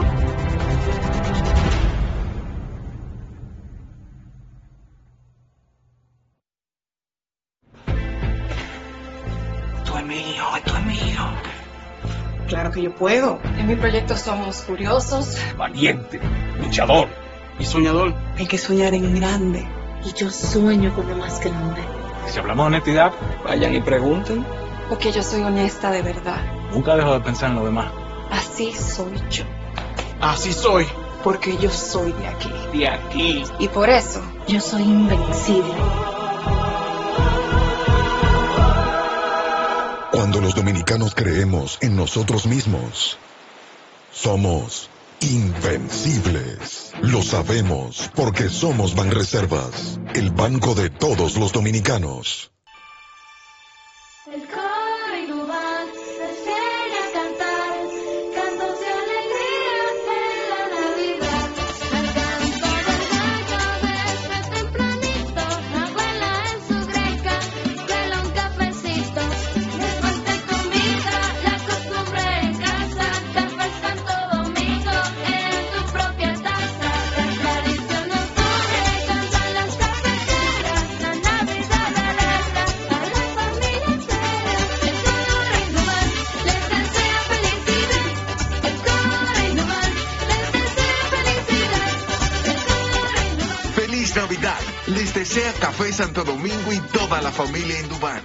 Esto es mío. Claro que yo puedo. En mi proyecto somos curiosos, Valiente, luchador y soñador. hay que soñar en grande. Y yo sueño con lo más grande. Si hablamos de honestidad, vayan y pregunten. Porque yo soy honesta de verdad. Nunca dejo de pensar en lo demás. Así soy yo. Así soy. Porque yo soy de aquí. De aquí. Y por eso yo soy invencible. Cuando los dominicanos creemos en nosotros mismos, somos invencibles. Lo sabemos porque somos Banreservas, el banco de todos los dominicanos. El coro Inubán te enseña a cantar cantos de alegría en la Navidad. Al canto del gallo desde tempranito, la abuela en su greca cuela un cafecito. Después de comida, la costumbre en casa, café Santo Domingo en tu propia taza. La tradición nos une, cantan las cafeteras, la Navidad alegra a la familia entera. El coro Inubán les desea felicidad. El coro Inubán les desea felicidad. El coro Inubán. ¡Feliz Navidad! Les desea Café Santo Domingo y toda la familia Indubán.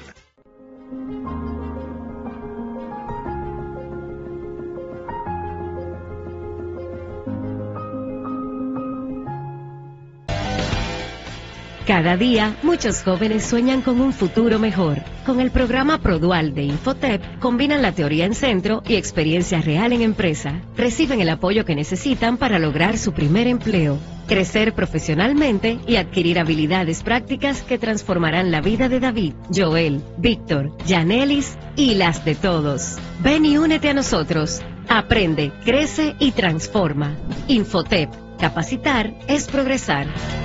Cada día, muchos jóvenes sueñan con un futuro mejor. Con el programa Produal de Infotep, combinan la teoría en centro y experiencia real en empresa. Reciben el apoyo que necesitan para lograr su primer empleo, crecer profesionalmente y adquirir habilidades prácticas que transformarán la vida de David, Joel, Víctor, Yanelis y las de todos. Ven y únete a nosotros. Aprende, crece y transforma. Infotep. Capacitar es progresar.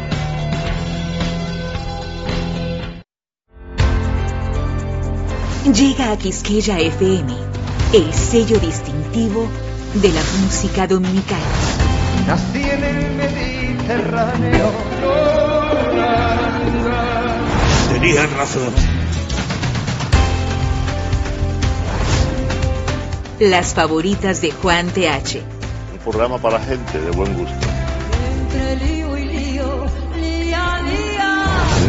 Llega a Quisqueya FM, el sello distintivo de la música dominicana. Nací en el Mediterráneo. Tenías razón. Las favoritas de Juan TH. Un programa para gente de buen gusto. Entre lío y lío, lía, lía.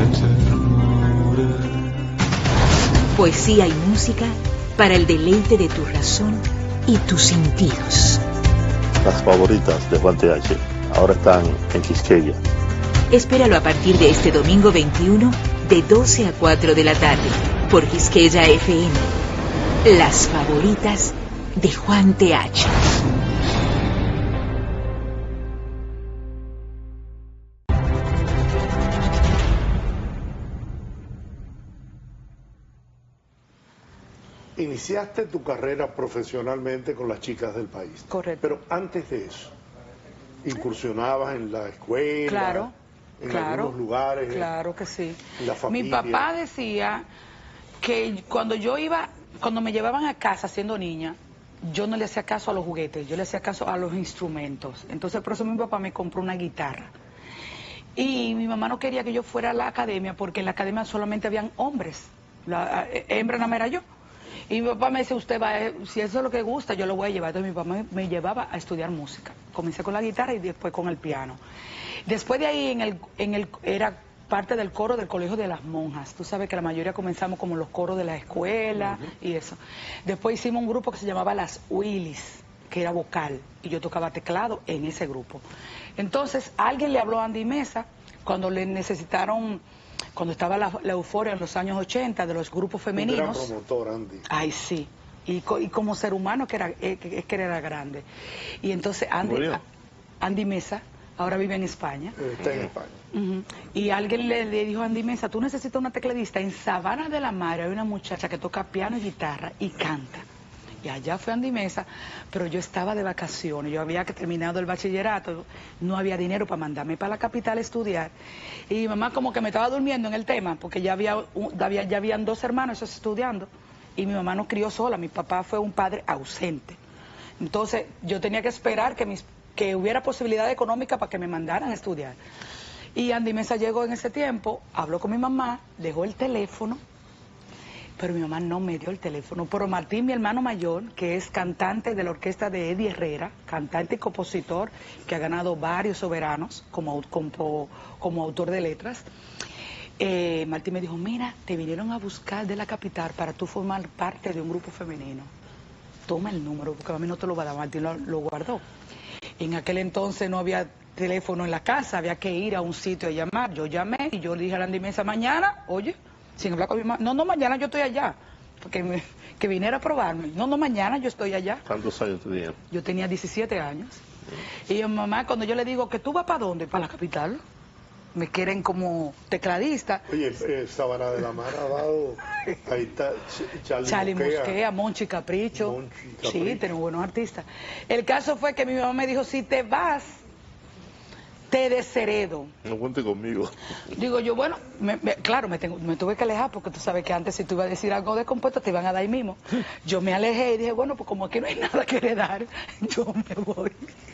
Poesía y música para el deleite de tu razón y tus sentidos. Las favoritas de Juan TH ahora están en Quisqueya. Espéralo a partir de este domingo 21 de 12 a 4 de la tarde por Quisqueya FM. Las favoritas de Juan TH. Iniciaste tu carrera profesionalmente con las chicas del país. Correcto. Pero antes de eso, incursionabas en la escuela, Claro, en claro, algunos lugares, claro que sí. en la familia. Mi papá decía que cuando me llevaban a casa siendo niña, yo no le hacía caso a los juguetes, yo le hacía caso a los instrumentos. Entonces por eso mi papá me compró una guitarra. Y mi mamá no quería que yo fuera a la academia porque en la academia solamente habían hombres. La hembra nada más era yo. Y mi papá me dice, usted va, si eso es lo que gusta, yo lo voy a llevar. Entonces mi papá me llevaba a estudiar música. Comencé con la guitarra y después con el piano. Después de ahí era parte del coro del Colegio de las Monjas. Tú sabes que la mayoría comenzamos como los coros de la escuela y eso. Después hicimos un grupo que se llamaba Las Willis, que era vocal, y yo tocaba teclado en ese grupo. Entonces alguien le habló a Andy Mesa cuando le necesitaron... Cuando estaba la euforia en los años 80 de los grupos femeninos. Un gran promotor, Andy. Ay, sí. Y como ser humano que era grande. Y entonces Andy Mesa ahora vive en España. Está en España. Y alguien le dijo a Andy Mesa, tú necesitas una tecladista. En Sabana de la Mar hay una muchacha que toca piano y guitarra y canta. Y allá fue Andy Mesa, pero yo estaba de vacaciones, yo había terminado el bachillerato, no había dinero para mandarme para la capital a estudiar. Y mi mamá como que me estaba durmiendo en el tema, porque ya habían 2 hermanos estudiando, y mi mamá nos crió sola, mi papá fue un padre ausente. Entonces yo tenía que esperar que hubiera posibilidad económica para que me mandaran a estudiar. Y Andy Mesa llegó en ese tiempo, habló con mi mamá, dejó el teléfono, pero mi mamá no me dio el teléfono. Pero Martín, mi hermano mayor, que es cantante de la orquesta de Eddie Herrera, cantante y compositor, que ha ganado varios soberanos como autor de letras, Martín me dijo, mira, te vinieron a buscar de la capital para tú formar parte de un grupo femenino. Toma el número, porque a mí no te lo va a dar. Martín lo guardó. En aquel entonces no había teléfono en la casa, había que ir a un sitio a llamar. Yo llamé y yo le dije a Andy Mesa, mañana, oye, sin hablar con mi mamá, no, mañana yo estoy allá, porque que viniera a probarme. No, mañana yo estoy allá. ¿Cuántos años tenías? Yo tenía 17 años. Y mi mamá, cuando yo le digo, ¿que tú vas para dónde? Para la capital. Me quieren como tecladista. Oye, Sabana de la Mar ha dado, ahí está Charlie Mosquea, Monchi Capricho. Sí, tenemos buenos artistas. El caso fue que mi mamá me dijo, si te vas, te desheredo. No cuente conmigo. Digo yo, bueno, claro, me tuve que alejar, porque tú sabes que antes si tú ibas a decir algo de compuesto te iban a dar ahí mismo. Yo me alejé y dije, bueno, pues como aquí no hay nada que heredar, yo me voy.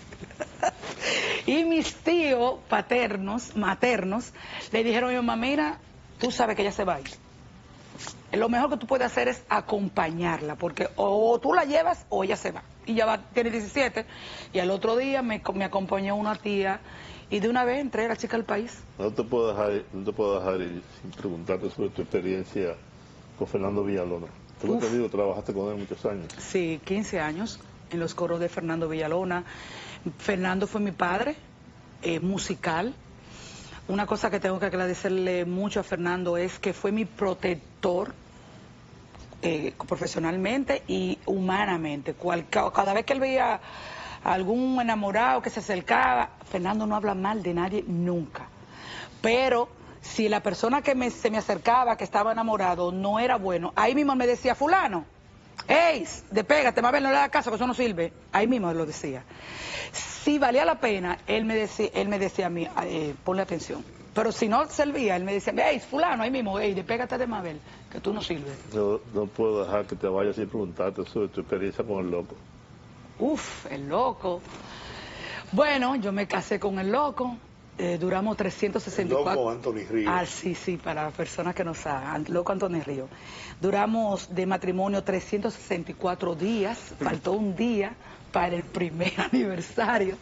Y mis tíos maternos, le dijeron a mi mamá, mira, tú sabes que ella se va a ir. Lo mejor que tú puedes hacer es acompañarla, porque o tú la llevas o ella se va. Y ya tiene 17, y al otro día me acompañó una tía, y de una vez entré a la chica al país. No te puedo dejar ir sin preguntarte sobre tu experiencia con Fernando Villalona. Tú te digo, trabajaste con él muchos años. Sí, 15 años en los coros de Fernando Villalona. Fernando fue mi padre musical. Una cosa que tengo que agradecerle mucho a Fernando es que fue mi protector profesionalmente y humanamente. Cada vez que él veía a algún enamorado que se acercaba, Fernando no habla mal de nadie nunca. Pero si la persona que se me acercaba, que estaba enamorado, no era bueno, ahí mismo me decía, fulano, ¡ey! Despégate, más bien no le da caso, que eso no sirve. Ahí mismo lo decía. Si valía la pena, él me decía a mí, ponle atención. Pero si no servía, él me decía, ¡ey, fulano! Ahí mismo, ¡ey, despégate de Mabel, que tú no sirves! No puedo dejar que te vayas sin preguntarte sobre tu experiencia con el loco. Uf, el loco. Bueno, yo me casé con el loco. Duramos 364... Loco Anthony Ríos. Ah, sí, para las personas que no saben, loco Anthony Ríos. Duramos de matrimonio 364 días, faltó un día para el primer aniversario.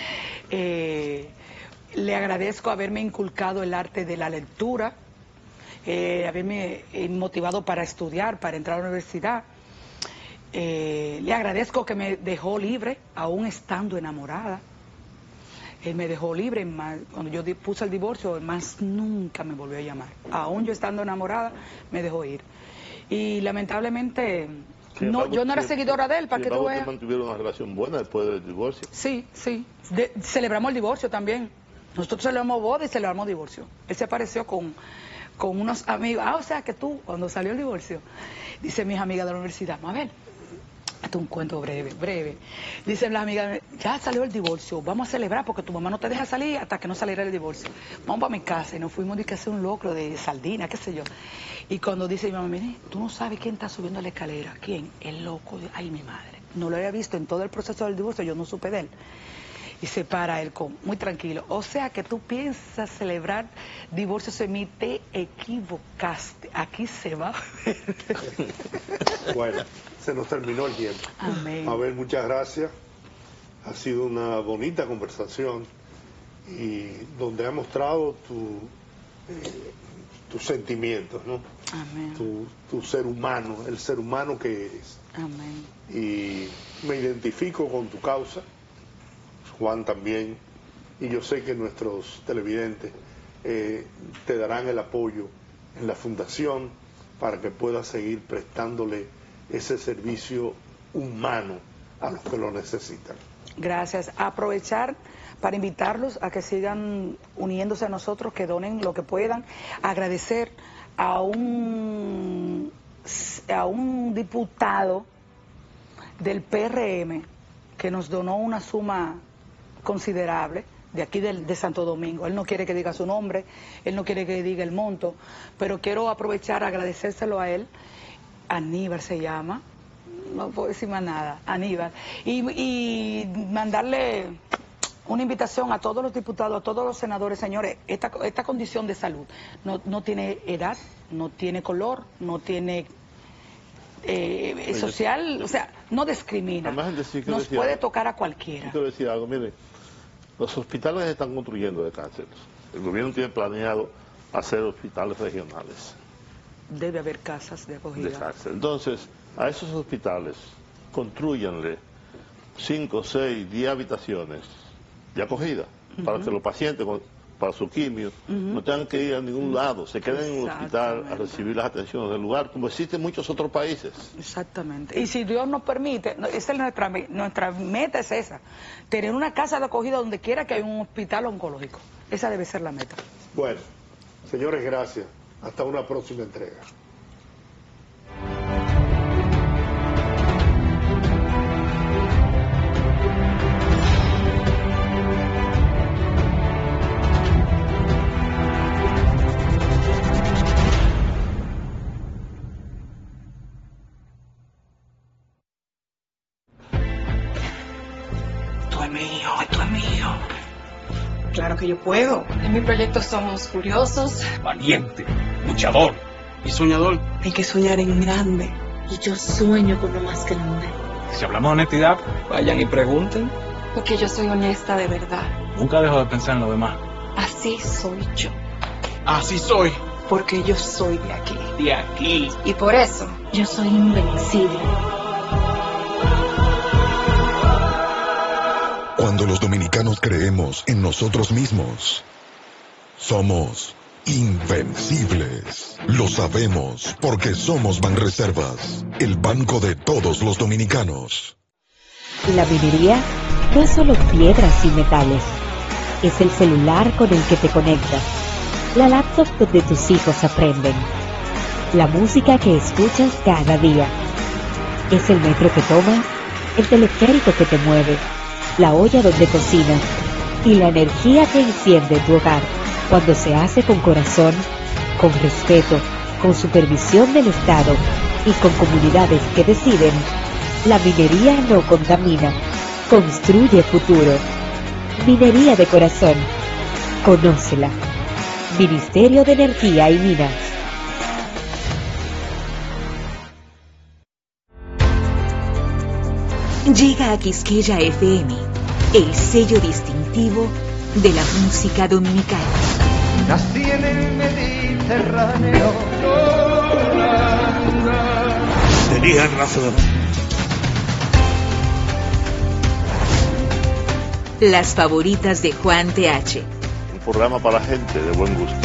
Le agradezco haberme inculcado el arte de la lectura, haberme motivado para estudiar, para entrar a la universidad. Le agradezco que me dejó libre, aún estando enamorada. Él me dejó libre, cuando yo puse el divorcio, más nunca me volvió a llamar. Aún yo estando enamorada, me dejó ir. Y lamentablemente, yo no era seguidora de él, para que tú veas. ¿Mantuvieron una relación buena después del divorcio? Sí. Celebramos el divorcio también. Nosotros celebramos boda y celebramos divorcio. Él se apareció con unos amigos. O sea que tú, cuando salió el divorcio, dice mis amigas de la universidad, Mabel, hasta un cuento breve. Dicen las amigas, ya salió el divorcio, vamos a celebrar porque tu mamá no te deja salir hasta que no saliera el divorcio. Vamos para mi casa y nos fuimos a hacer un locro de sardina, qué sé yo. Y cuando dice mi mamá, mire, tú no sabes quién está subiendo la escalera. ¿Quién? El loco. Ay, mi madre. No lo había visto en todo el proceso del divorcio, yo no supe de él. Y se para él muy tranquilo. O sea que tú piensas celebrar divorcio semi, te equivocaste. Aquí se va a ver. Bueno, se nos terminó el tiempo. Amén. Mabel, muchas gracias. Ha sido una bonita conversación y donde ha mostrado tus sentimientos, ¿no? Amén. Tu ser humano, el ser humano que eres. Amén. Y me identifico con tu causa, Juan también, y yo sé que nuestros televidentes te darán el apoyo en la fundación para que puedas seguir prestándole ese servicio humano a los que lo necesitan. Gracias. Aprovechar para invitarlos a que sigan uniéndose a nosotros, que donen lo que puedan. Agradecer a un diputado del PRM que nos donó una suma considerable de aquí de Santo Domingo. Él no quiere que diga su nombre, él no quiere que diga el monto, pero quiero aprovechar, agradecérselo a él. Aníbal se llama, no puedo decir más nada, Aníbal, y mandarle una invitación a todos los diputados, a todos los senadores. Señores, esta condición de salud no tiene edad, no tiene color, no tiene social, o sea, no discrimina, nos puede tocar a cualquiera. Quiero decir algo, mire, los hospitales se están construyendo de cáncer. El gobierno tiene planeado hacer hospitales regionales. Debe haber casas de acogida. De cáncer. Entonces, a esos hospitales, construyanle 5, 6, 10 habitaciones de acogida, para que los pacientes, para su quimio, no tengan que ir a ningún lado, se queden en un hospital a recibir las atenciones del lugar, como existe en muchos otros países. Exactamente. Y si Dios nos permite, esa es nuestra meta es esa, tener una casa de acogida donde quiera que haya un hospital oncológico. Esa debe ser la meta. Bueno, señores, gracias. Hasta una próxima entrega. Esto es mío. Claro que yo puedo. En mi proyecto somos curiosos, valiente, luchador y soñador. hay que soñar en grande. Y yo sueño con lo más grande. Si hablamos de honestidad, vayan y pregunten. Porque yo soy honesta de verdad. Nunca dejo de pensar en lo demás. Así soy yo. Así soy. Porque yo soy de aquí. De aquí. Y por eso Yo soy invencible. Cuando los dominicanos creemos en nosotros mismos, somos invencibles. Lo sabemos porque somos Banreservas, el banco de todos los dominicanos. La minería no es solo piedras y metales, es el celular con el que te conectas, la laptop donde tus hijos aprenden, la música que escuchas cada día, es el metro que tomas, el teleférico que te mueve, la olla donde cocinas y la energía que enciende tu hogar cuando se hace con corazón, con respeto, con supervisión del Estado y con comunidades que deciden. La minería no contamina, construye futuro. Minería de corazón. Conócela. Ministerio de Energía y Minas. Llega a Quisqueya FM, el sello distintivo de la música dominicana. Nací en el Mediterráneo. Tenían razón. Las favoritas de Juan TH. Un programa para gente de buen gusto.